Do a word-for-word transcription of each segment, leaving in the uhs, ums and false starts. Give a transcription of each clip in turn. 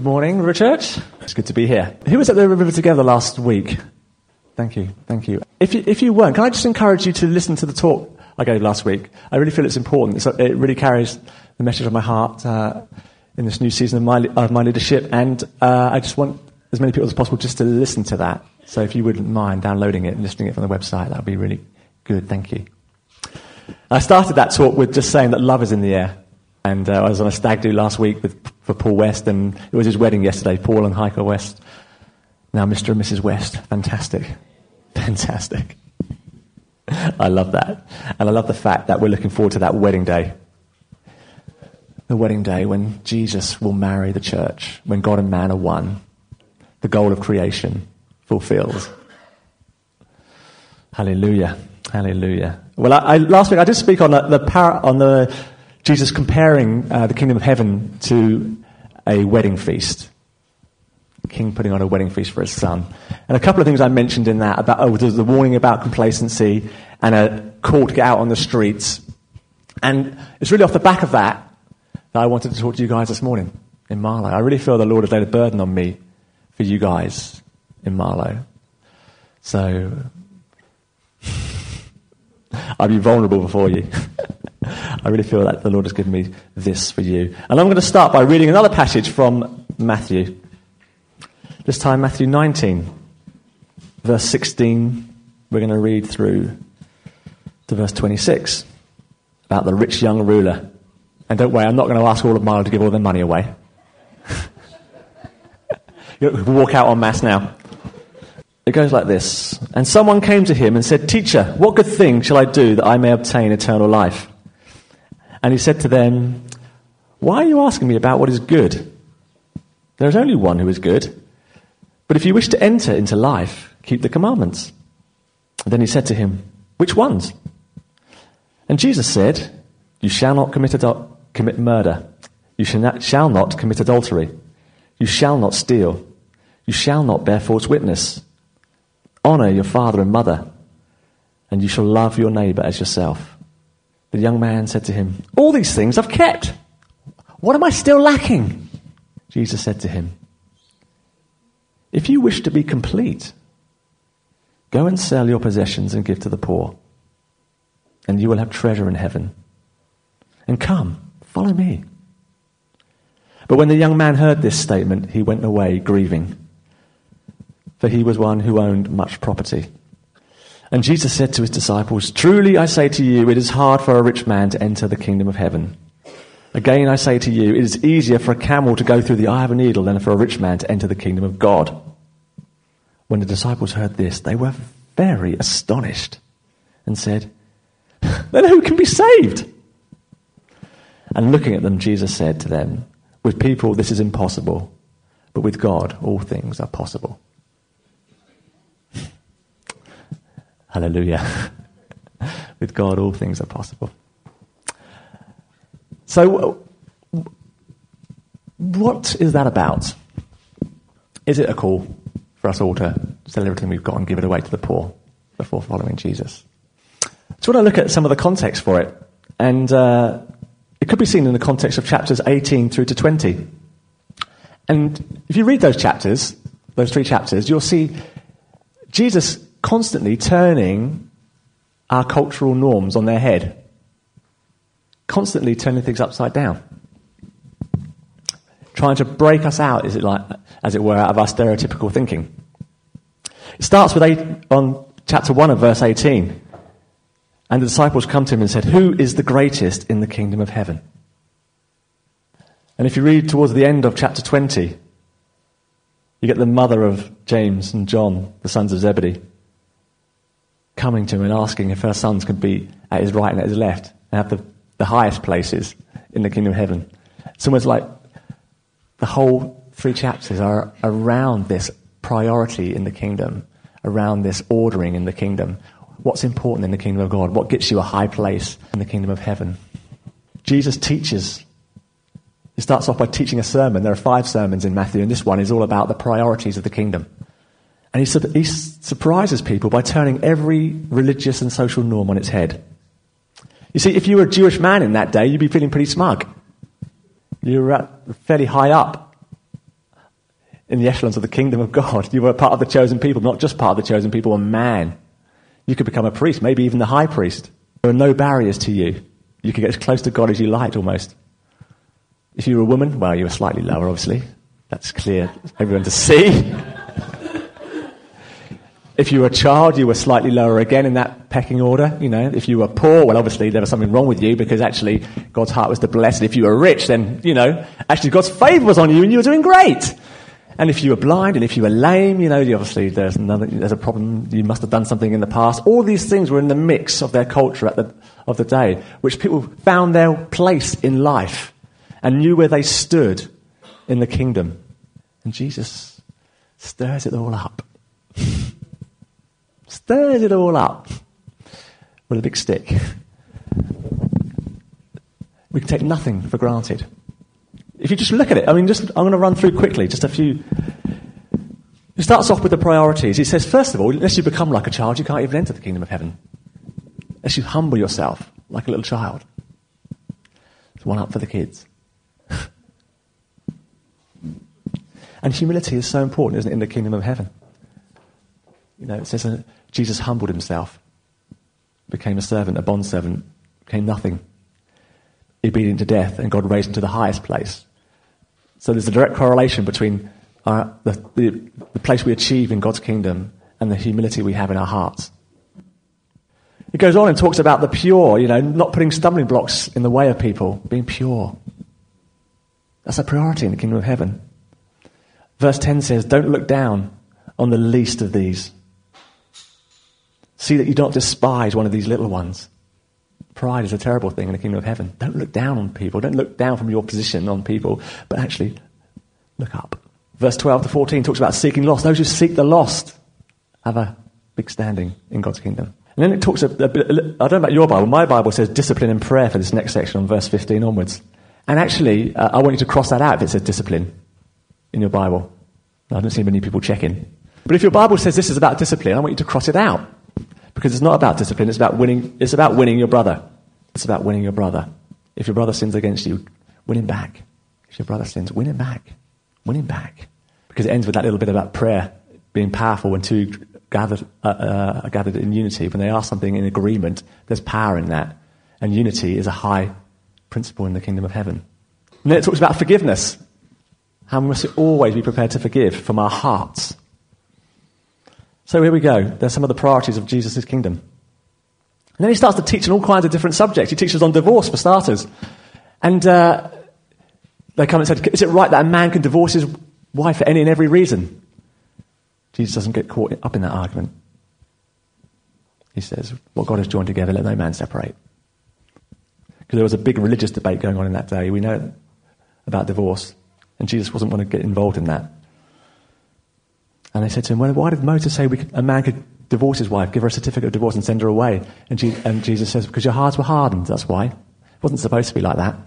Good morning, River Church. It's good to be here. Who was at the River Together last week? Thank you, thank you. If you, if you weren't, can I just encourage you to listen to the talk I gave last week? I really feel it's important. It's, it really carries the message of my heart uh, in this new season of my, of my leadership, and uh, I just want as many people as possible just to listen to that. So if you wouldn't mind downloading it and listening it from the website, that would be really good. Thank you. I started that talk with just saying that love is in the air. And uh, I was on a stag do last week with, for Paul West, and it was his wedding yesterday, Paul and Heike West. Now Mister and Missus West. Fantastic. Fantastic. I love that. And I love the fact that we're looking forward to that wedding day. The wedding day when Jesus will marry the church, when God and man are one. The goal of creation fulfilled. Hallelujah. Hallelujah. Well, I, I, last week I did speak on the, the power, on the Jesus comparing uh, the kingdom of heaven to a wedding feast. King putting on a wedding feast for his son. And a couple of things I mentioned in that, about oh, there's the warning about complacency and a call to get out on the streets. And it's really off the back of that that I wanted to talk to you guys this morning in Marlow. I really feel the Lord has laid a burden on me for you guys in Marlow. So I'll be vulnerable before you. I really feel that the Lord has given me this for you. And I'm going to start by reading another passage from Matthew. This time Matthew nineteen, verse sixteen. We're going to read through to verse twenty-six about the rich young ruler. And don't worry, I'm not going to ask all of Marlow to give all their money away. We'll walk out en masse now. It goes like this. And someone came to him and said, "Teacher, what good thing shall I do that I may obtain eternal life?" And he said to them, "Why are you asking me about what is good? There is only one who is good. But if you wish to enter into life, keep the commandments." And then he said to him, "Which ones?" And Jesus said, "You shall not commit, adul- commit murder. You shall not, shall not commit adultery. You shall not steal. You shall not bear false witness. Honor your father and mother. And you shall love your neighbor as yourself." The young man said to him, "All these things I've kept. What am I still lacking?" Jesus said to him, "If you wish to be complete, go and sell your possessions and give to the poor, and you will have treasure in heaven. And come, follow me." But when the young man heard this statement, he went away grieving, for he was one who owned much property. And Jesus said to his disciples, "Truly I say to you, it is hard for a rich man to enter the kingdom of heaven. Again I say to you, it is easier for a camel to go through the eye of a needle than for a rich man to enter the kingdom of God." When the disciples heard this, they were very astonished and said, "Then who can be saved?" And looking at them, Jesus said to them, "With people this is impossible, but with God all things are possible." Hallelujah. With God, all things are possible. So, what is that about? Is it a call for us all to sell everything we've got and give it away to the poor before following Jesus? So, I want to look at some of the context for it. And uh, it could be seen in the context of chapters eighteen through to twenty. And if you read those chapters, those three chapters, you'll see Jesus constantly turning our cultural norms on their head. Constantly turning things upside down. Trying to break us out, is it like, as it were, out of our stereotypical thinking. It starts with eight, on chapter one of verse eighteen. And the disciples come to him and said, "Who is the greatest in the kingdom of heaven?" And if you read towards the end of chapter twenty, you get the mother of James and John, the sons of Zebedee, coming to him and asking if her sons could be at his right and at his left and have the, the highest places in the kingdom of heaven. It's almost like the whole three chapters are around this priority in the kingdom, around this ordering in the kingdom. What's important in the kingdom of God? What gets you a high place in the kingdom of heaven? Jesus teaches. He starts off by teaching a sermon. There are five sermons in Matthew, and this one is all about the priorities of the kingdom. And he, su- he surprises people by turning every religious and social norm on its head. You see, if you were a Jewish man in that day, you'd be feeling pretty smug. You were at, fairly high up in the echelons of the kingdom of God. You were a part of the chosen people, not just part of the chosen people, a man. You could become a priest, maybe even the high priest. There are no barriers to you. You could get as close to God as you liked, almost. If you were a woman, well, you were slightly lower, obviously. That's clear for everyone to see. If you were a child, you were slightly lower again in that pecking order. You know, if you were poor, well, obviously there was something wrong with you, because actually God's heart was to bless. And if you were rich, then, you know, actually God's favour was on you and you were doing great. And if you were blind and if you were lame, you know, obviously there's another, there's a problem. You must have done something in the past. All these things were in the mix of their culture at the, of the day, which people found their place in life and knew where they stood in the kingdom. And Jesus stirs it all up. Stirs it all up with a big stick. We can take nothing for granted. If you just look at it, I mean, just I'm going to run through quickly, just a few. He starts off with the priorities. He says, first of all, unless you become like a child, you can't even enter the kingdom of heaven. Unless you humble yourself like a little child. There's one up for the kids. And humility is so important, isn't it, in the kingdom of heaven? You know, it says uh, Jesus humbled himself, became a servant, a bondservant, became nothing, obedient to death, and God raised him to the highest place. So there's a direct correlation between our, the, the, the place we achieve in God's kingdom and the humility we have in our hearts. It goes on and talks about the pure, you know, not putting stumbling blocks in the way of people, being pure. That's a priority in the kingdom of heaven. Verse ten says, don't look down on the least of these. See that you don't despise one of these little ones. Pride is a terrible thing in the kingdom of heaven. Don't look down on people. Don't look down from your position on people, but actually look up. Verse twelve to fourteen talks about seeking lost. Those who seek the lost have a big standing in God's kingdom. And then it talks a, a bit, I don't know about your Bible. My Bible says discipline and prayer for this next section on verse fifteen onwards. And actually, uh, I want you to cross that out if it says discipline in your Bible. I don't see many people checking. But if your Bible says this is about discipline, I want you to cross it out. Because it's not about discipline, it's about winning, it's about winning your brother. It's about winning your brother. If your brother sins against you, win him back. If your brother sins, win him back. Win him back. Because it ends with that little bit about prayer being powerful when two gathered, uh, uh, are gathered in unity. When they ask something in agreement, there's power in that. And unity is a high principle in the kingdom of heaven. And then it talks about forgiveness. How we must always be prepared to forgive from our hearts. So here we go. There's some of the priorities of Jesus' kingdom. And then he starts to teach on all kinds of different subjects. He teaches on divorce, for starters. And uh, they come and said, is it right that a man can divorce his wife for any and every reason? Jesus doesn't get caught up in that argument. He says, what God has joined together, let no man separate. Because there was a big religious debate going on in that day. We know about divorce. And Jesus wasn't want to get involved in that. And they said to him, well, why did Moses say we could, a man could divorce his wife, give her a certificate of divorce and send her away? And, Je- and Jesus says, because your hearts were hardened, that's why. It wasn't supposed to be like that.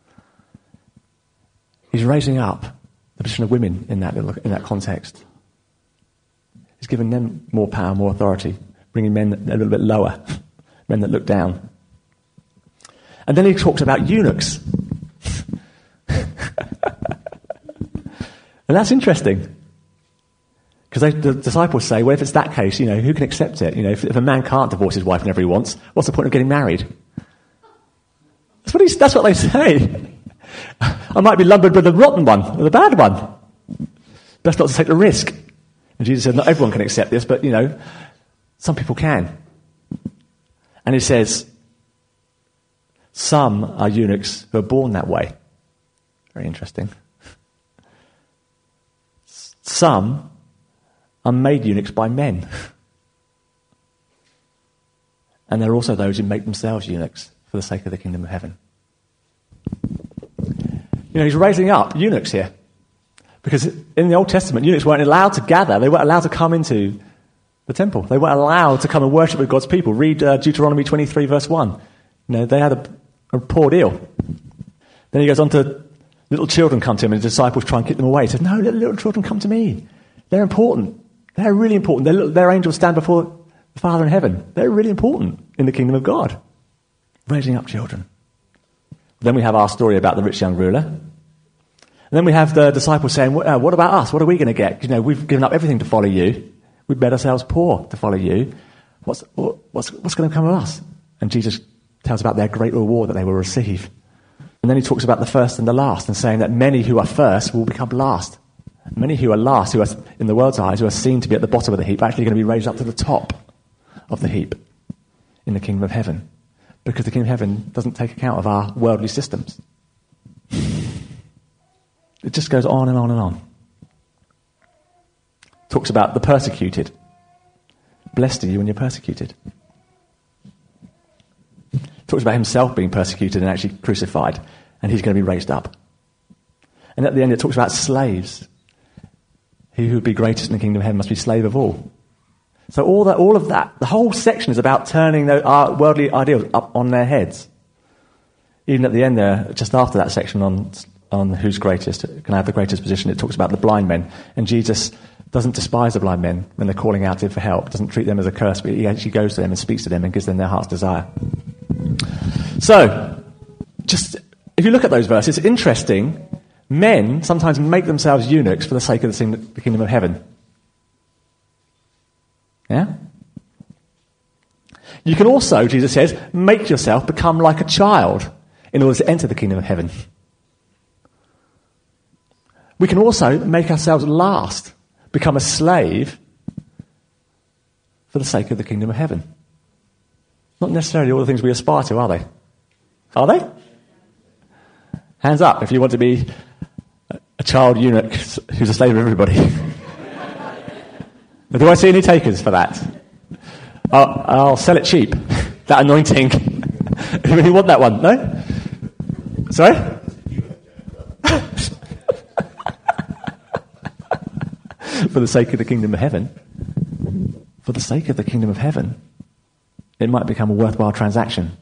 He's raising up the position of women in that, little, in that context. He's giving them more power, more authority, bringing men a little bit lower, men that look down. And then he talks about eunuchs. And that's interesting. Because the disciples say, well, if it's that case, you know, who can accept it? You know, if, if a man can't divorce his wife whenever he wants, what's the point of getting married? That's what, he's, that's what they say. I might be lumbered with the rotten one, or the bad one. Best not to take the risk. And Jesus said, not everyone can accept this, but, you know, some people can. And he says, some are eunuchs who are born that way. Very interesting. Some are made eunuchs by men. And there are also those who make themselves eunuchs for the sake of the kingdom of heaven. You know, he's raising up eunuchs here. Because in the Old Testament, eunuchs weren't allowed to gather. They weren't allowed to come into the temple. They weren't allowed to come and worship with God's people. Read uh, Deuteronomy twenty-three, verse one. You know, they had a, a poor deal. Then he goes on to, little children come to him, and the disciples try and keep them away. He says, no, little, little children come to me. They're important. They're really important. Their, their angels stand before the Father in heaven. They're really important in the kingdom of God. Raising up children. Then we have our story about the rich young ruler. And then we have the disciples saying, what, uh, what about us? What are we going to get? You know, we've given up everything to follow you. We've made ourselves poor to follow you. What's, what's, what's going to come of us? And Jesus tells about their great reward that they will receive. And then he talks about the first and the last and saying that many who are first will become last. Many who are last, who are, in the world's eyes, who are seen to be at the bottom of the heap, are actually going to be raised up to the top of the heap in the kingdom of heaven. Because the kingdom of heaven doesn't take account of our worldly systems. It just goes on and on and on. Talks about the persecuted. Blessed are you when you're persecuted. Talks about himself being persecuted and actually crucified, and he's going to be raised up. And at the end it talks about slaves. He who would be greatest in the kingdom of heaven must be slave of all. So all that, all of that, the whole section is about turning the, our worldly ideals up on their heads. Even at the end there, just after that section on on who's greatest, can I have the greatest position, it talks about the blind men. And Jesus doesn't despise the blind men when they're calling out to him for help, doesn't treat them as a curse, but he actually goes to them and speaks to them and gives them their heart's desire. So, just if you look at those verses, it's interesting, men sometimes make themselves eunuchs for the sake of the kingdom of heaven. Yeah? You can also, Jesus says, make yourself become like a child in order to enter the kingdom of heaven. We can also make ourselves last, become a slave for the sake of the kingdom of heaven. Not necessarily all the things we aspire to, are they? Are they? Hands up if you want to be a child eunuch who's a slave of everybody. Do I see any takers for that? I'll, I'll sell it cheap. That anointing. You really want that one? No? Sorry? For the sake of the kingdom of heaven. For the sake of the kingdom of heaven. It might become a worthwhile transaction.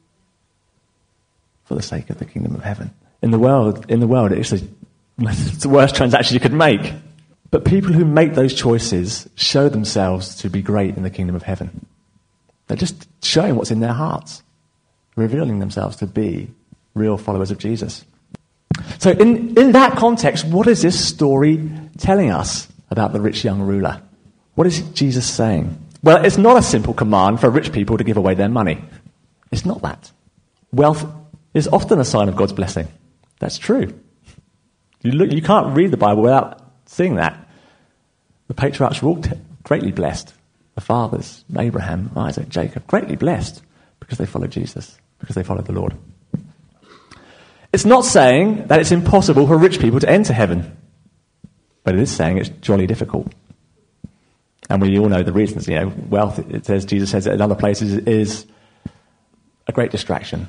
For the sake of the kingdom of heaven. In the world, in the world, it's, a, it's the worst transaction you could make. But people who make those choices show themselves to be great in the kingdom of heaven. They're just showing what's in their hearts, revealing themselves to be real followers of Jesus. So in, in that context, what is this story telling us about the rich young ruler? What is Jesus saying? Well, it's not a simple command for rich people to give away their money. It's not that. Wealth is often a sign of God's blessing. That's true. You look, you can't read the Bible without seeing that. The patriarchs were all t- greatly blessed. The fathers, Abraham, Isaac, Jacob, greatly blessed because they followed Jesus, because they followed the Lord. It's not saying that it's impossible for rich people to enter heaven, but it is saying it's jolly difficult. And we all know the reasons. You know, wealth, it says, Jesus says it in other places, is a great distraction.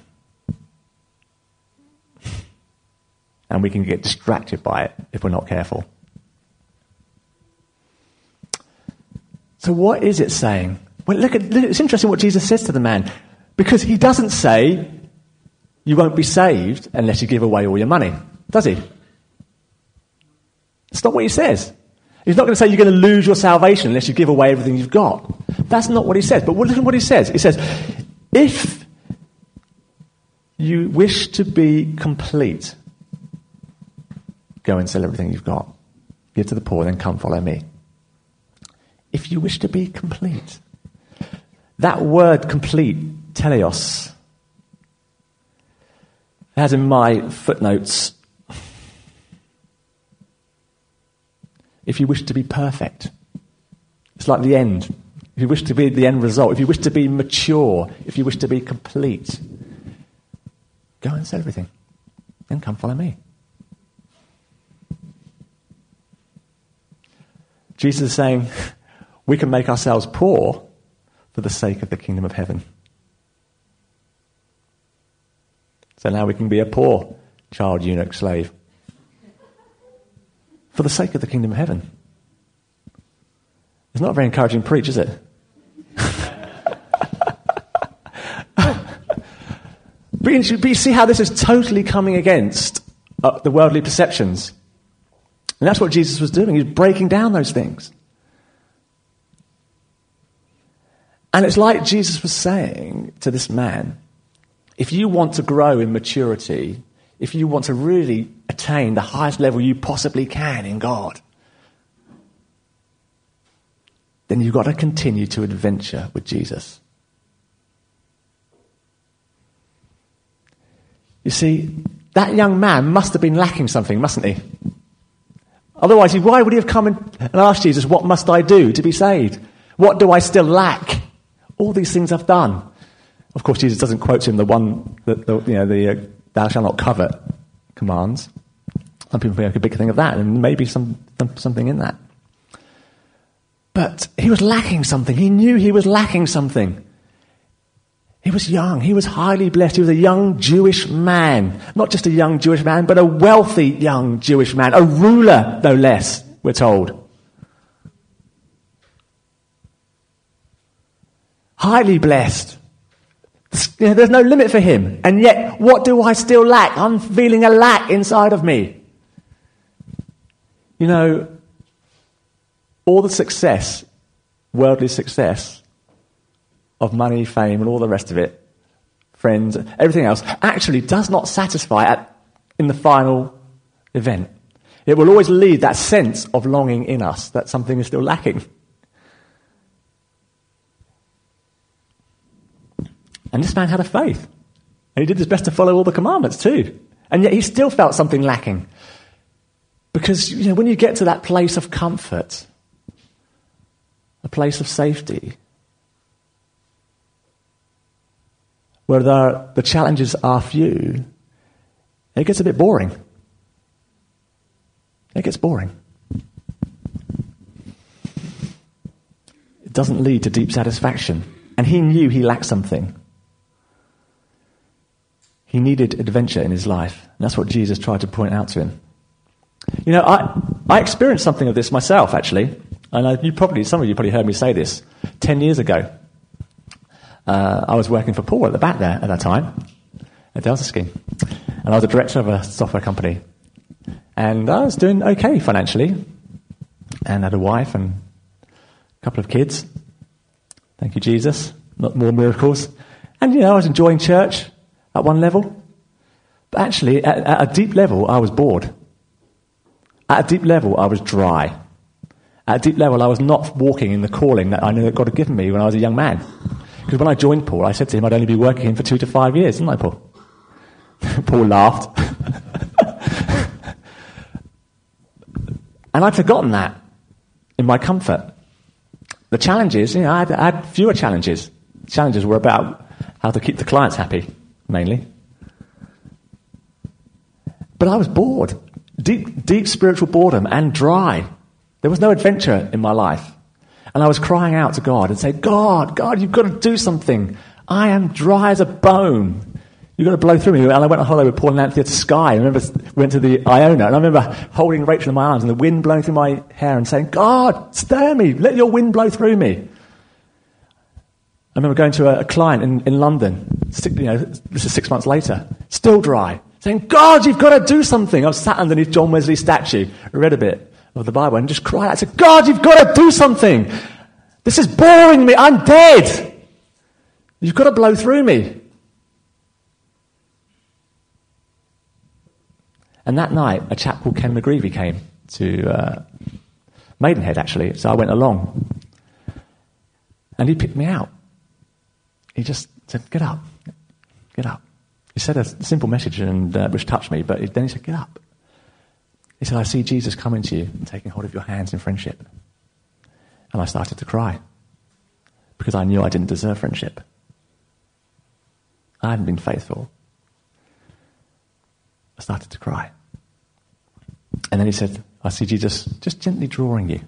And we can get distracted by it if we're not careful. So what is it saying? Well, look at, it's interesting what Jesus says to the man. Because he doesn't say, you won't be saved unless you give away all your money. Does he? That's not what he says. He's not going to say you're going to lose your salvation unless you give away everything you've got. That's not what he says. But listen to what he says. He says, if you wish to be complete, go and sell everything you've got. Give to the poor, then come follow me. If you wish to be complete. That word complete, teleos, has in my footnotes, if you wish to be perfect. It's like the end. If you wish to be the end result, if you wish to be mature, if you wish to be complete, go and sell everything. Then come follow me. Jesus is saying, we can make ourselves poor for the sake of the kingdom of heaven. So now we can be a poor child eunuch slave for the sake of the kingdom of heaven. It's not a very encouraging preach, is it? But you see how this is totally coming against uh, the worldly perceptions. And that's what Jesus was doing. He was breaking down those things. And it's like Jesus was saying to this man, if you want to grow in maturity, if you want to really attain the highest level you possibly can in God, then you've got to continue to adventure with Jesus. You see, that young man must have been lacking something, mustn't he? Otherwise, why would he have come and asked Jesus, what must I do to be saved? What do I still lack? All these things I've done. Of course, Jesus doesn't quote him the one, that the, you know, the uh, thou shalt not covet commands. Some people make a big thing of that, and maybe some, some something in that. But he was lacking something. He knew he was lacking something. He was young. He was highly blessed. He was a young Jewish man. Not just a young Jewish man, but a wealthy young Jewish man. A ruler, no less, we're told. Highly blessed. There's no limit for him. And yet, what do I still lack? I'm feeling a lack inside of me. You know, all the success, worldly success, of money, fame, and all the rest of it, friends, everything else, actually does not satisfy at, in the final event. It will always leave that sense of longing in us that something is still lacking. And this man had a faith. And he did his best to follow all the commandments too. And yet he still felt something lacking. Because, you know, when you get to that place of comfort, a place of safety, where there are, the challenges are few, it gets a bit boring. It gets boring. It doesn't lead to deep satisfaction. And he knew he lacked something. He needed adventure in his life. And that's what Jesus tried to point out to him. You know, I, I experienced something of this myself, actually. And I, you probably, some of you probably heard me say this ten years ago. Uh, I was working for Paul at the back there at that time, at Delta Scheme. And I was the director of a software company. And I was doing okay financially. And had a wife and a couple of kids. Thank you, Jesus. Not more miracles. And, you know, I was enjoying church at one level. But actually, at, at a deep level, I was bored. At a deep level, I was dry. At a deep level, I was not walking in the calling that I knew that God had given me when I was a young man. Because when I joined Paul, I said to him I'd only be working him for two to five years, didn't I, Paul? Paul laughed. And I'd forgotten that in my comfort. The challenges, you know, I had, I had fewer challenges. Challenges were about how to keep the clients happy, mainly. But I was bored. Deep, deep spiritual boredom and dry. There was no adventure in my life. And I was crying out to God and saying, God, God, you've got to do something. I am dry as a bone. You've got to blow through me. And I went on holiday with Paul and Anthea to Skye. I remember went to the Iona, and I remember holding Rachel in my arms and the wind blowing through my hair and saying, God, stir me. Let your wind blow through me. I remember going to a, a client in, in London, six, you know, this is six months later, still dry, saying, God, you've got to do something. I was sat underneath John Wesley's statue. I read a bit of the Bible and just cried out. I said, God, you've got to do something. This is boring me. I'm dead. You've got to blow through me. And that night, a chap called Ken McGreevy came to uh, Maidenhead, actually. So I went along. And he picked me out. He just said, get up. Get up. He said a simple message and uh, which touched me, but then he said, get up. He said, I see Jesus coming to you and taking hold of your hands in friendship. And I started to cry because I knew I didn't deserve friendship. I hadn't been faithful. I started to cry. And then he said, I see Jesus just gently drawing you,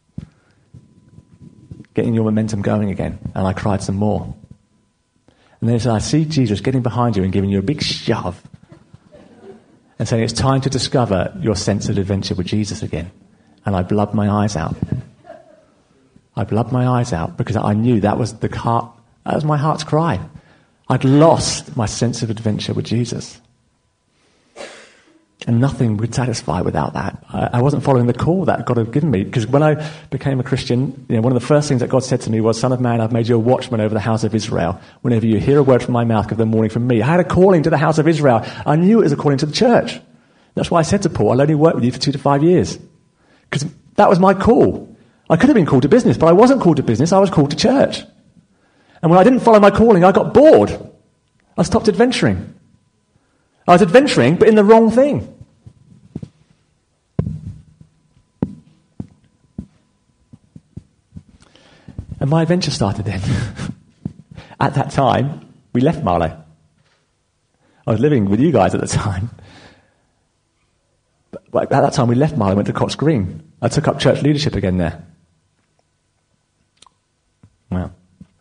getting your momentum going again. And I cried some more. And then he said, I see Jesus getting behind you and giving you a big shove and saying it's time to discover your sense of adventure with Jesus again. And I blubbed my eyes out. I blubbed my eyes out because I knew that was the heart, that was my heart's cry. I'd lost my sense of adventure with Jesus. And nothing would satisfy without that. I, I wasn't following the call that God had given me. Because when I became a Christian, you know, one of the first things that God said to me was, Son of man, I've made you a watchman over the house of Israel. Whenever you hear a word from my mouth, give them warning from me. I had a calling to the house of Israel. I knew it was a calling to the church. That's why I said to Paul, I'll only work with you for two to five years. Because that was my call. I could have been called to business, but I wasn't called to business. I was called to church. And when I didn't follow my calling, I got bored. I stopped adventuring. I was adventuring, but in the wrong thing. And my adventure started then. At that time, we left Marlow. I was living with you guys at the time. But at that time, we left Marlow and went to Cox Green. I took up church leadership again there. Wow.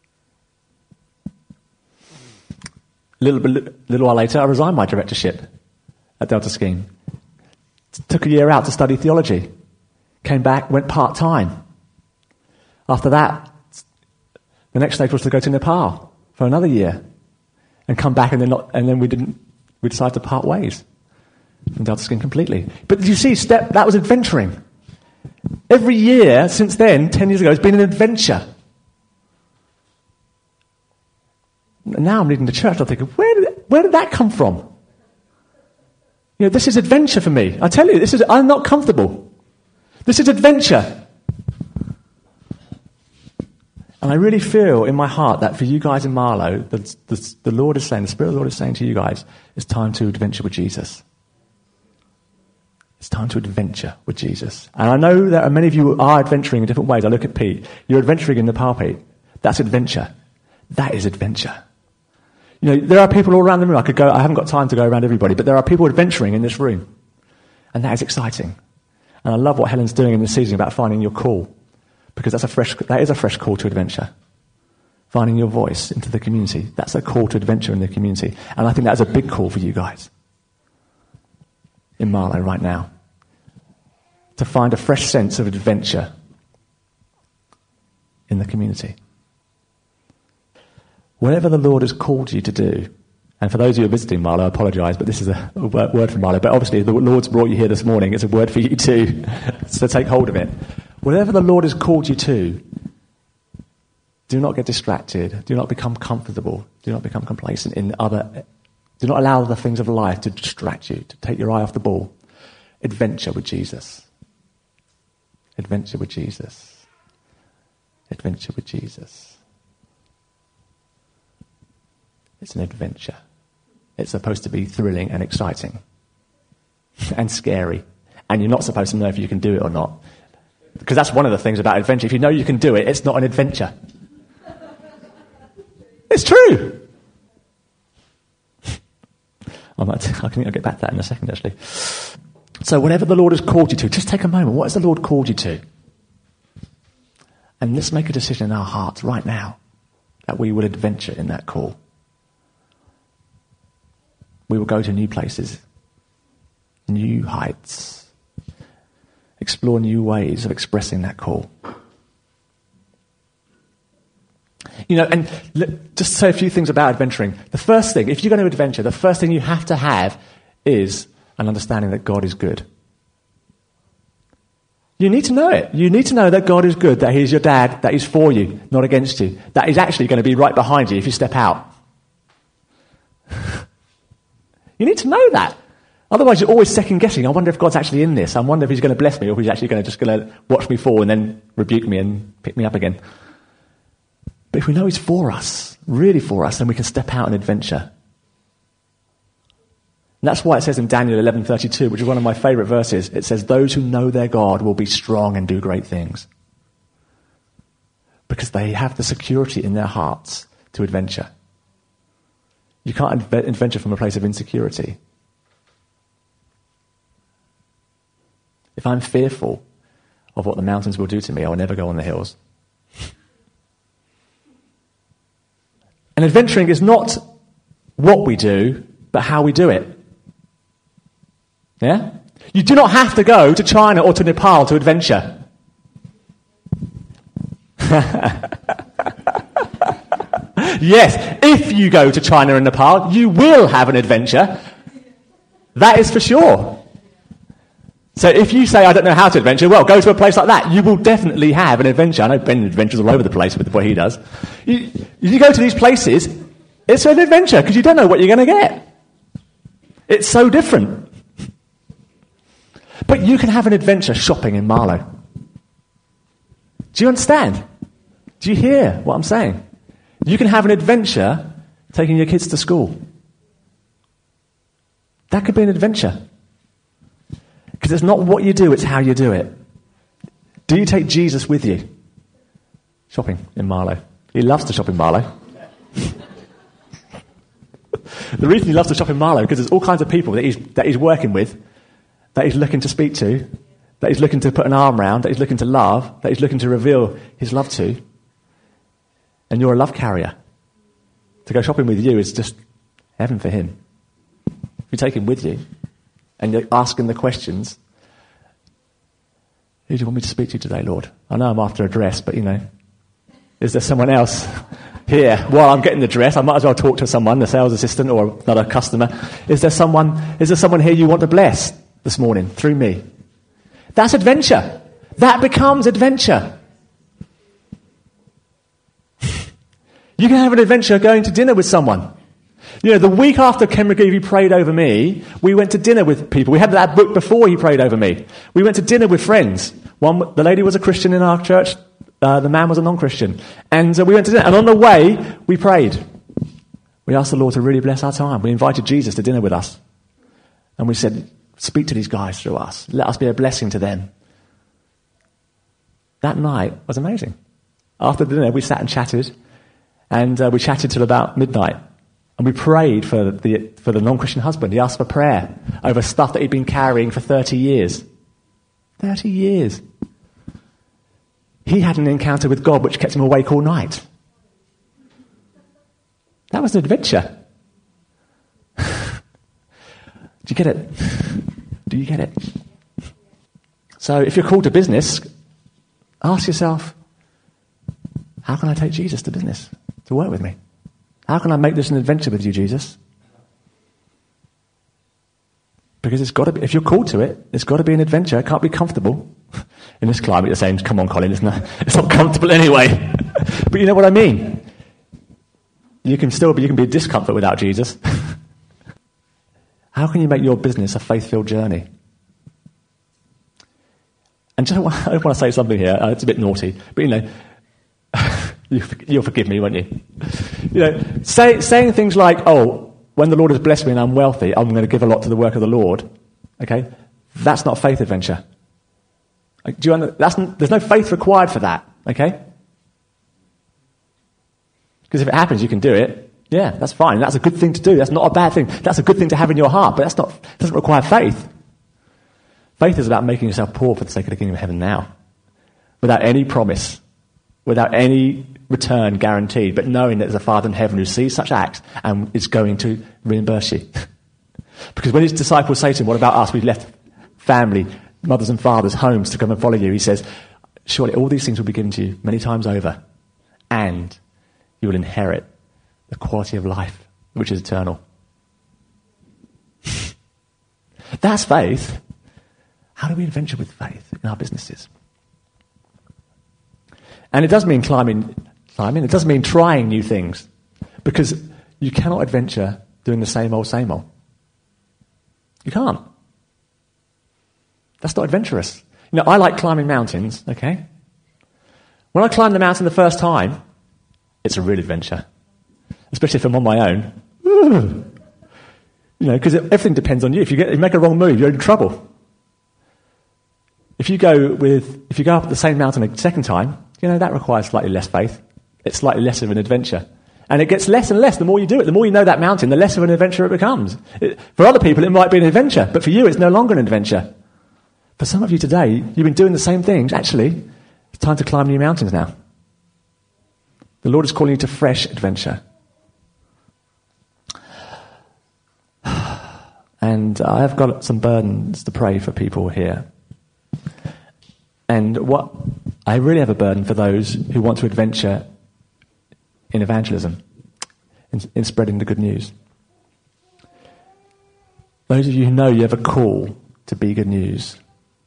A little, little while later, I resigned my directorship at Delta Scheme. Took a year out to study theology. Came back, went part-time. After that, the next stage was to go to Nepal for another year. And come back, and then not, and then we didn't, we decided to part ways from Delta Scheme completely. But you see, step, that was adventuring. Every year since then, ten years ago, has been an adventure. Now I'm leading the church, I'm thinking, where did, where did that come from? You know, this is adventure for me. I tell you, this is, I'm not comfortable. This is adventure. And I really feel in my heart that for you guys in Marlow, the, the, the Lord is saying, the Spirit of the Lord is saying to you guys, it's time to adventure with Jesus. It's time to adventure with Jesus. And I know that many of you are adventuring in different ways. I look at Pete. You're adventuring in Nepal, Pete. That's adventure. That is adventure. You know, there are people all around the room. I could go, I haven't got time to go around everybody, but there are people adventuring in this room. And that is exciting. And I love what Helen's doing in this season about finding your call. Because that's a fresh, that is a fresh call to adventure. Finding your voice into the community. That's a call to adventure in the community. And I think that's a big call for you guys in Marlow right now. To find a fresh sense of adventure in the community. Whatever the Lord has called you to do, and for those of you who are visiting Marlow, I apologise, but this is a word from Marlow, but obviously the Lord's brought you here this morning, it's a word for you too, so take hold of it. Whatever the Lord has called you to, do not get distracted, do not become comfortable, do not become complacent in other, do not allow the things of life to distract you, to take your eye off the ball. Adventure with Jesus. Adventure with Jesus. Adventure with Jesus. It's an adventure. It's supposed to be thrilling and exciting. And scary. And you're not supposed to know if you can do it or not. Because that's one of the things about adventure. If you know you can do it, it's not an adventure. It's true. I might, I can I'll get back to that in a second, actually. So whatever the Lord has called you to, just take a moment. What has the Lord called you to? And let's make a decision in our hearts right now that we will adventure in that call. We will go to new places, new heights, explore new ways of expressing that call. You know, and just to say a few things about adventuring. The first thing, if you're going to adventure, the first thing you have to have is an understanding that God is good. You need to know it. You need to know that God is good, that He's your dad, that He's for you, not against you, that He's actually going to be right behind you if you step out. You need to know that. Otherwise, you're always second guessing. I wonder if God's actually in this. I wonder if He's going to bless me, or if He's actually going to just going to watch me fall and then rebuke me and pick me up again. But if we know He's for us, really for us, then we can step out and adventure. And that's why it says in Daniel eleven thirty-two, which is one of my favourite verses, it says, "Those who know their God will be strong and do great things." Because they have the security in their hearts to adventure. You can't adventure from a place of insecurity. If I'm fearful of what the mountains will do to me, I will never go on the hills. And adventuring is not what we do, but how we do it. Yeah? You do not have to go to China or to Nepal to adventure. Yes, if you go to China and Nepal, you will have an adventure. That is for sure. So if you say, I don't know how to adventure, well, go to a place like that. You will definitely have an adventure. I know Ben adventures all over the place with what he does. You, you go to these places, it's an adventure because you don't know what you're going to get. It's so different. But you can have an adventure shopping in Marlow. Do you understand? Do you hear what I'm saying? You can have an adventure taking your kids to school. That could be an adventure. Because it's not what you do, it's how you do it. Do you take Jesus with you? Shopping in Marlow. He loves to shop in Marlow. The reason he loves to shop in Marlow because there's all kinds of people that he's, that he's working with, that he's looking to speak to, that he's looking to put an arm around, that he's looking to love, that he's looking to reveal his love to. And you're a love carrier. To go shopping with you is just heaven for him. If you take him with you, and you're asking the questions, who do you want me to speak to today, Lord? I know I'm after a dress, but, you know, is there someone else here? While I'm getting the dress, I might as well talk to someone, a sales assistant or another customer. Is there someone, is there someone here you want to bless this morning through me? That's adventure. That becomes adventure. You can have an adventure going to dinner with someone. You know, the week after Ken McGeevy prayed over me, we went to dinner with people. We had that book before he prayed over me. We went to dinner with friends. One, the lady was a Christian in our church. Uh, the man was a non-Christian. And uh, we went to dinner. And on the way, we prayed. We asked the Lord to really bless our time. We invited Jesus to dinner with us. And we said, speak to these guys through us. Let us be a blessing to them. That night was amazing. After dinner, we sat and chatted. And uh, we chatted till about midnight. And we prayed for the for the non-Christian husband. He asked for prayer over stuff that he'd been carrying for thirty years. thirty years. He had an encounter with God which kept him awake all night. That was an adventure. Do you get it? Do you get it? So if you're called to business, ask yourself, how can I take Jesus to business, to work with me? How can I make this an adventure with you, Jesus? Because it's got to be, if you're called to it, it's got to be an adventure. It can't be comfortable. In this climate, you're saying, come on, Colin, it's not, it's not comfortable anyway. But you know what I mean? You can still be, you can be a discomfort without Jesus. How can you make your business a faith-filled journey? And just, I want to say something here. Uh, it's a bit naughty, but you know, you, you'll forgive me, won't you? You know, say, saying things like, oh, when the Lord has blessed me and I'm wealthy, I'm going to give a lot to the work of the Lord. Okay? That's not faith adventure. Like, do you under, that's, there's no faith required for that. Okay? Because if it happens, you can do it. Yeah, that's fine. That's a good thing to do. That's not a bad thing. That's a good thing to have in your heart, but that's not, doesn't require faith. Faith is about making yourself poor for the sake of the kingdom of heaven now. Without any promise. Without any return guaranteed, but knowing that there's a Father in heaven who sees such acts and is going to reimburse you. Because when his disciples say to him, what about us? We've left family, mothers and fathers, homes to come and follow you. He says, surely all these things will be given to you many times over, and you will inherit the quality of life, which is eternal. That's faith. How do we adventure with faith in our businesses? And it does mean climbing, climbing. It does mean trying new things, because you cannot adventure doing the same old, same old. You can't. That's not adventurous. You know, I like climbing mountains, okay? When I climb the mountain the first time, it's a real adventure. Especially if I'm on my own. Ooh. You know, because everything depends on you. If you, get, if you make a wrong move, you're in trouble. If you go with, if you go up the same mountain a second time, you know, that requires slightly less faith. It's slightly less of an adventure. And it gets less and less the more you do it. The more you know that mountain, the less of an adventure it becomes. It, for other people, it might be an adventure, but for you, it's no longer an adventure. For some of you today, you've been doing the same things. Actually, it's time to climb new mountains now. The Lord is calling you to fresh adventure. And I've got some burdens to pray for people here. And what I really have a burden for those who want to adventure in evangelism, in, in spreading the good news. Those of you who know you have a call to be good news,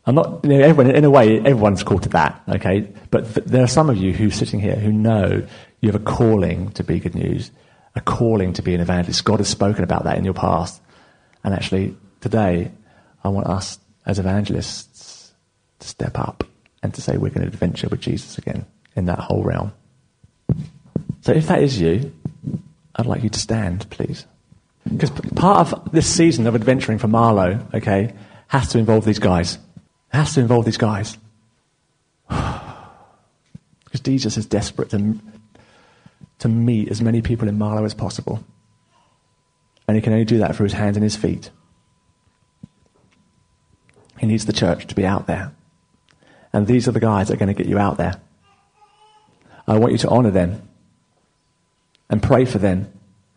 I'm not, you know, everyone, in a way, everyone's called to that, okay? But th- there are some of you who are sitting here who know you have a calling to be good news, a calling to be an evangelist. God has spoken about that in your past. And actually, today, I want us as evangelists to step up and to say we're going to adventure with Jesus again in that whole realm. So if that is you, I'd like you to stand, please. Because part of this season of adventuring for Marlow, okay, has to involve these guys. It has to involve these guys. Because Jesus is desperate to, to meet as many people in Marlow as possible. And he can only do that through his hands and his feet. He needs the church to be out there. And these are the guys that are going to get you out there. I want you to honour them and pray for them.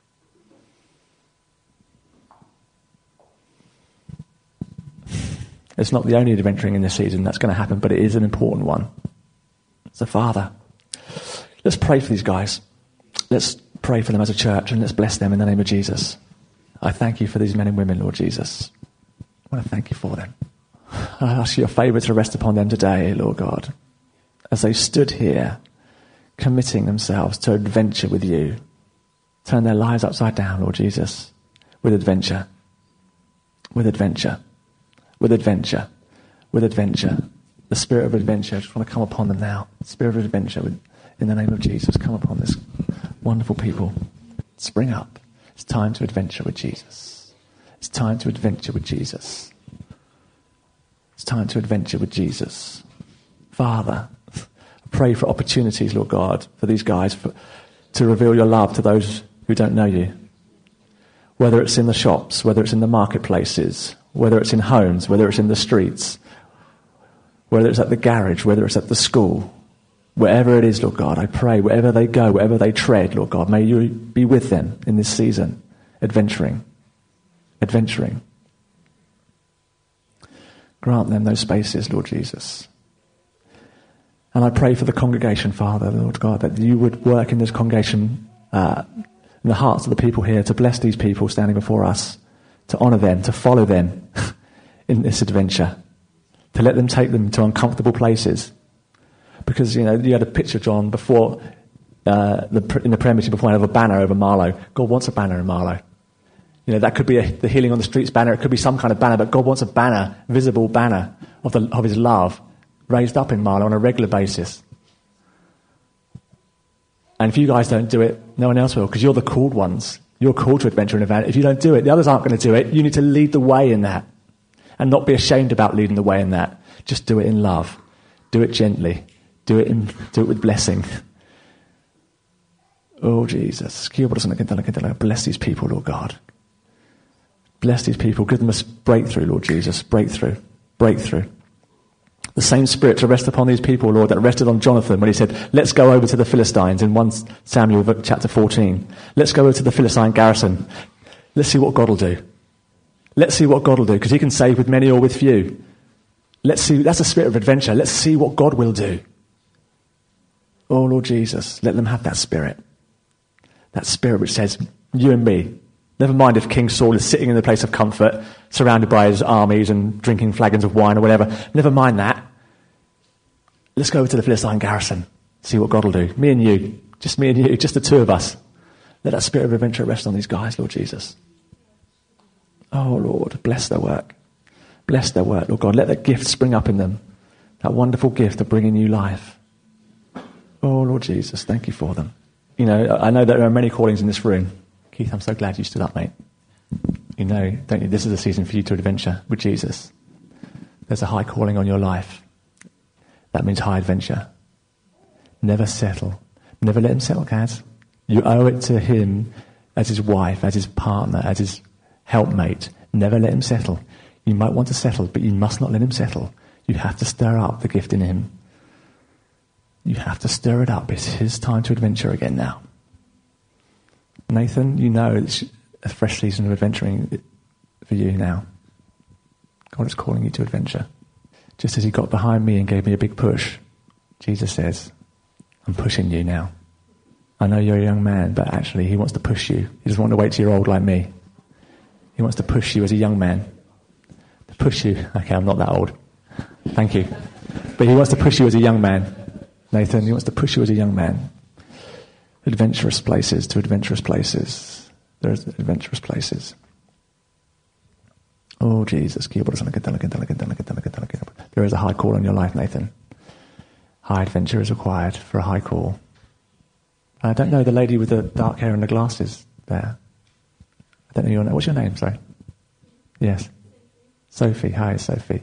It's not the only adventuring in this season that's going to happen, but it is an important one. So, Father, let's pray for these guys. Let's pray for them as a church, and let's bless them in the name of Jesus. I thank you for these men and women, Lord Jesus. I want to thank you for them. I ask your favour to rest upon them today, Lord God, as they stood here, committing themselves to adventure with you. Turn their lives upside down, Lord Jesus, with adventure, with adventure. With adventure, with adventure. The spirit of adventure, I just want to come upon them now. The spirit of adventure, with, in the name of Jesus, come upon this wonderful people. Spring up. It's time to adventure with Jesus. It's time to adventure with Jesus. It's time to adventure with Jesus. Father, I pray for opportunities, Lord God, for these guys for, to reveal your love to those who don't know you. Whether it's in the shops, whether it's in the marketplaces, whether it's in homes, whether it's in the streets, whether it's at the garage, whether it's at the school, wherever it is, Lord God, I pray, wherever they go, wherever they tread, Lord God, may you be with them in this season, adventuring, adventuring. Grant them those spaces, Lord Jesus. And I pray for the congregation, Father, Lord God, that you would work in this congregation, uh, in the hearts of the people here, to bless these people standing before us, to honour them, to follow them in this adventure, to let them take them to uncomfortable places. Because, you know, you had a picture, John, before, uh, the, in the prayer meeting before, I have a banner over Marlow. God wants a banner in Marlow. You know, that could be a, the Healing on the Streets banner, it could be some kind of banner, but God wants a banner, visible banner of, the, of his love, raised up in Marlow on a regular basis. And if you guys don't do it, no one else will, because you're the called ones. You're called to adventure and event. If you don't do it, the others aren't going to do it. You need to lead the way in that. And not be ashamed about leading the way in that. Just do it in love. Do it gently. Do it in, do it with blessing. Oh, Jesus. Bless these people, Lord God. Bless these people. Give them a breakthrough, Lord Jesus. Breakthrough. Breakthrough. The same spirit to rest upon these people, Lord, that rested on Jonathan when he said, let's go over to the Philistines in First Samuel chapter fourteen. Let's go over to the Philistine garrison. Let's see what God will do. Let's see what God will do, because he can save with many or with few. Let's see, that's a spirit of adventure. Let's see what God will do. Oh, Lord Jesus, let them have that spirit. That spirit which says, you and me. Never mind if King Saul is sitting in the place of comfort, surrounded by his armies and drinking flagons of wine or whatever. Never mind that. Let's go over to the Philistine garrison, see what God will do. Me and you, just me and you, just the two of us. Let that spirit of adventure rest on these guys, Lord Jesus. Oh, Lord, bless their work. Bless their work, Lord God. Let that gift spring up in them, that wonderful gift of bringing new life. Oh, Lord Jesus, thank you for them. You know, I know that there are many callings in this room. Keith, I'm so glad you stood up, mate. You know, don't you, this is a season for you to adventure with Jesus. There's a high calling on your life. That means high adventure. Never settle. Never let him settle, guys. You owe it to him as his wife, as his partner, as his helpmate. Never let him settle. You might want to settle, but you must not let him settle. You have to stir up the gift in him. You have to stir it up. It's his time to adventure again now. Nathan, you know it's a fresh season of adventuring for you now. God is calling you to adventure. Just as he got behind me and gave me a big push, Jesus says, I'm pushing you now. I know you're a young man, but actually he wants to push you. He doesn't want to wait till you're old like me. He wants to push you as a young man. To push you. Okay, I'm not that old. Thank you. But he wants to push you as a young man, Nathan. He wants to push you as a young man. Adventurous places to adventurous places. There's adventurous places. Oh, Jesus. There is a high call on your life, Nathan. High adventure is required for a high call. I don't know the lady with the dark hair and the glasses there. I don't know your name. What's your name? Sorry. Yes. Sophie. Hi, Sophie.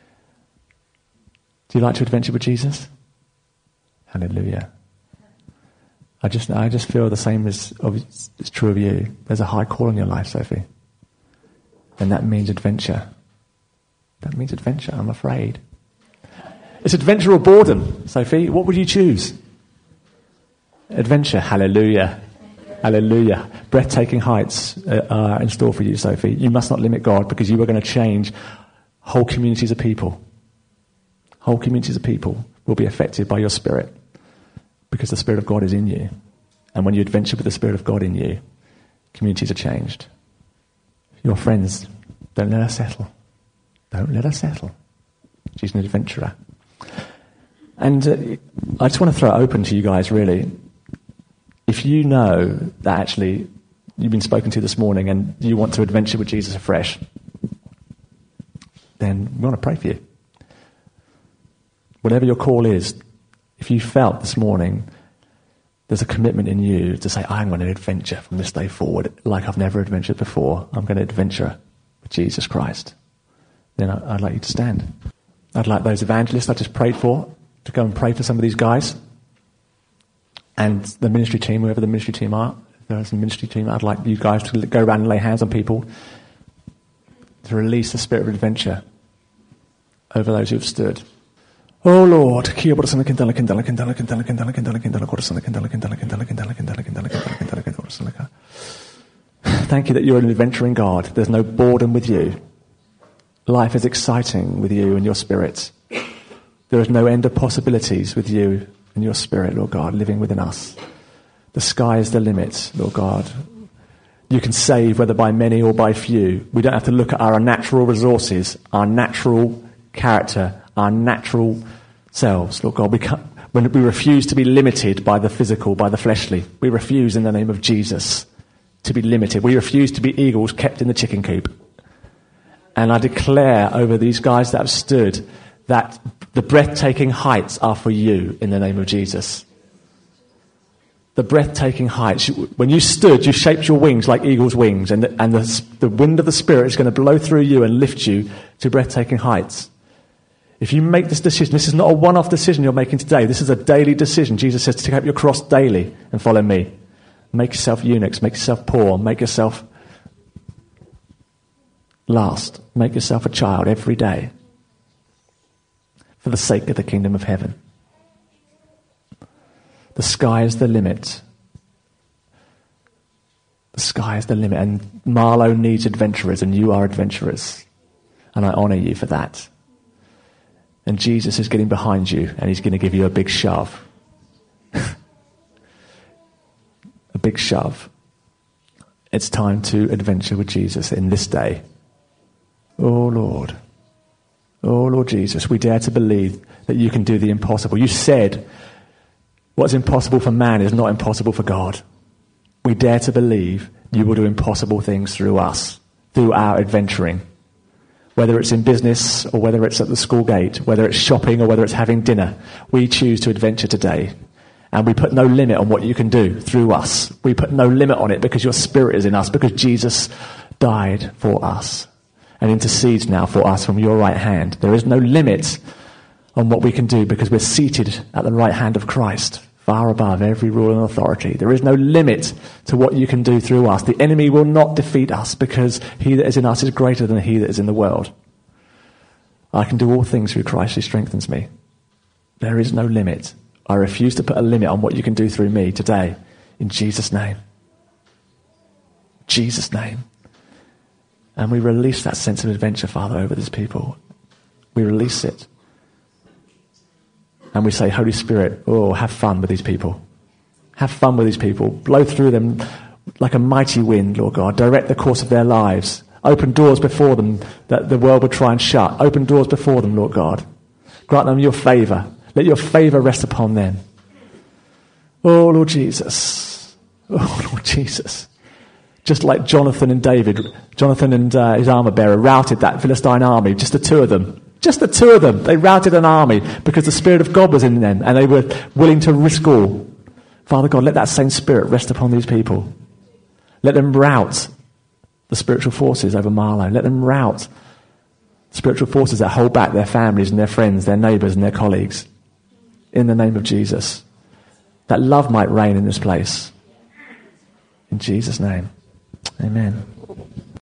Do you like to adventure with Jesus? Hallelujah. I just, I just feel the same as it's true of you. There's a high call on your life, Sophie. And that means adventure. That means adventure, I'm afraid. It's adventure or boredom, Sophie. What would you choose? Adventure. Hallelujah. Hallelujah. Breathtaking heights are in store for you, Sophie. You must not limit God, because you are going to change whole communities of people. Whole communities of people will be affected by your spirit, because the Spirit of God is in you. And when you adventure with the Spirit of God in you, communities are changed. Your friends, don't let her settle. Don't let her settle. She's an adventurer. And uh, I just want to throw it open to you guys, really. If you know that actually you've been spoken to this morning and you want to adventure with Jesus afresh, then we want to pray for you. Whatever your call is, if you felt this morning there's a commitment in you to say, I'm going to adventure from this day forward like I've never adventured before, I'm going to adventure with Jesus Christ, then I'd like you to stand. I'd like those evangelists I just prayed for to go and pray for some of these guys. And the ministry team, whoever the ministry team are, if there's a ministry team, I'd like you guys to go around and lay hands on people to release the spirit of adventure over those who've stood. Oh Lord, thank you that you're an adventuring God. There's no boredom with you. Life is exciting with you and your spirit. There is no end of possibilities with you and your spirit, Lord God, living within us. The sky is the limit, Lord God. You can save whether by many or by few. We don't have to look at our natural resources, our natural character, our natural selves, Lord God. We can't, when we refuse to be limited by the physical, by the fleshly, we refuse in the name of Jesus to be limited. We refuse to be eagles kept in the chicken coop. And I declare over these guys that have stood that the breathtaking heights are for you in the name of Jesus. The breathtaking heights. When you stood, you shaped your wings like eagle's wings, and the, and the, the wind of the Spirit is going to blow through you and lift you to breathtaking heights. If you make this decision, this is not a one-off decision you're making today. This is a daily decision. Jesus says to take up your cross daily and follow me. Make yourself eunuchs, make yourself poor, make yourself last, make yourself a child every day for the sake of the kingdom of heaven. The sky is the limit. The sky is the limit, and Marlow needs adventurers, and you are adventurers, and I honour you for that. And Jesus is getting behind you, and he's going to give you a big shove. A big shove. It's time to adventure with Jesus in this day. Oh Lord. Oh Lord Jesus, we dare to believe that you can do the impossible. You said what's impossible for man is not impossible for God. We dare to believe you will do impossible things through us, through our adventuring. Whether it's in business or whether it's at the school gate, whether it's shopping or whether it's having dinner, we choose to adventure today. And we put no limit on what you can do through us. We put no limit on it because your spirit is in us, because Jesus died for us and intercedes now for us from your right hand. There is no limit on what we can do because we're seated at the right hand of Christ, far above every rule and authority. There is no limit to what you can do through us. The enemy will not defeat us because he that is in us is greater than he that is in the world. I can do all things through Christ who strengthens me. There is no limit. I refuse to put a limit on what you can do through me today. In Jesus' name. Jesus' name. And we release that sense of adventure, Father, over these people. We release it. And we say, Holy Spirit, oh, have fun with these people. Have fun with these people. Blow through them like a mighty wind, Lord God. Direct the course of their lives. Open doors before them that the world would try and shut. Open doors before them, Lord God. Grant them your favour. Let your favour rest upon them. Oh, Lord Jesus. Oh, Lord Jesus. Just like Jonathan and David, Jonathan and uh, his armour bearer routed that Philistine army, just the two of them. Just the two of them. They routed an army because the Spirit of God was in them and they were willing to risk all. Father God, let that same Spirit rest upon these people. Let them rout the spiritual forces over Marlow. Let them rout spiritual forces that hold back their families and their friends, their neighbours and their colleagues. In the name of Jesus. That love might reign in this place. In Jesus' name. Amen.